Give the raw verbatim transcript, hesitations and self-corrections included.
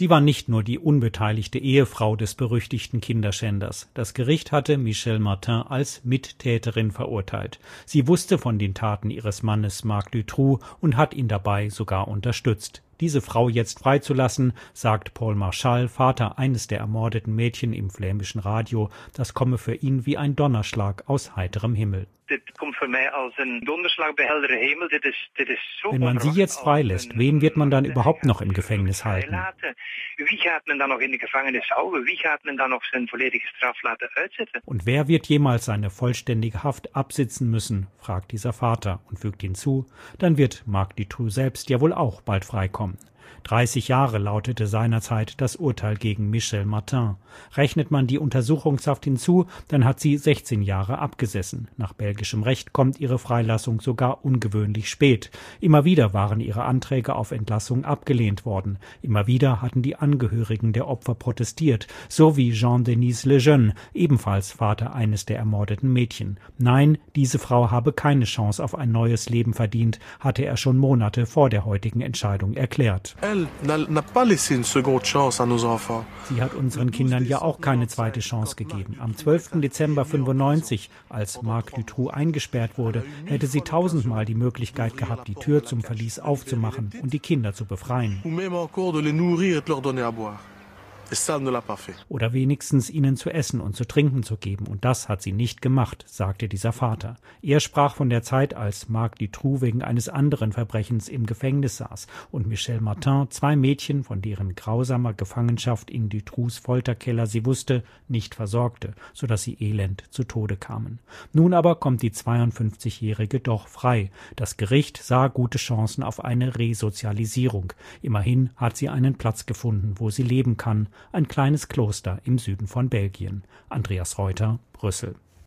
Sie war nicht nur die unbeteiligte Ehefrau des berüchtigten Kinderschänders. Das Gericht hatte Michèle Martin als Mittäterin verurteilt. Sie wusste von den Taten ihres Mannes Marc Dutroux und hat ihn dabei sogar unterstützt. Diese Frau jetzt freizulassen, sagt Paul Marchal, Vater eines der ermordeten Mädchen, im flämischen Radio, das komme für ihn wie ein Donnerschlag aus heiterem Himmel. Wenn man sie jetzt freilässt, wen wird man dann überhaupt noch im Gefängnis halten? Und wer wird jemals seine vollständige Haft absitzen müssen, fragt dieser Vater und fügt hinzu, dann wird Marc Dutroux selbst ja wohl auch bald freikommen. dreißig Jahre lautete seinerzeit das Urteil gegen Michèle Martin. Rechnet man die Untersuchungshaft hinzu, dann hat sie sechzehn Jahre abgesessen. Nach belgischem Recht kommt ihre Freilassung sogar ungewöhnlich spät. Immer wieder waren ihre Anträge auf Entlassung abgelehnt worden. Immer wieder hatten die Angehörigen der Opfer protestiert, so wie Jean-Denis Lejeune, ebenfalls Vater eines der ermordeten Mädchen. Nein, diese Frau habe keine Chance auf ein neues Leben verdient, hatte er schon Monate vor der heutigen Entscheidung erklärt. Sie hat unseren Kindern ja auch keine zweite Chance gegeben. Am zwölften Dezember fünfundneunzig, als Marc Dutroux eingesperrt wurde, hätte sie tausendmal die Möglichkeit gehabt, die Tür zum Verlies aufzumachen und die Kinder zu befreien. Oder wenigstens ihnen zu essen und zu trinken zu geben. Und das hat sie nicht gemacht, sagte dieser Vater. Er sprach von der Zeit, als Marc Dutroux wegen eines anderen Verbrechens im Gefängnis saß und Michèle Martin zwei Mädchen, von deren grausamer Gefangenschaft in Dutroux Folterkeller sie wusste, nicht versorgte, sodass sie elend zu Tode kamen. Nun aber kommt die zweiundfünfzigjährige doch frei. Das Gericht sah gute Chancen auf eine Resozialisierung. Immerhin hat sie einen Platz gefunden, wo sie leben kann. Ein kleines Kloster im Süden von Belgien. Andreas Reuter, Brüssel.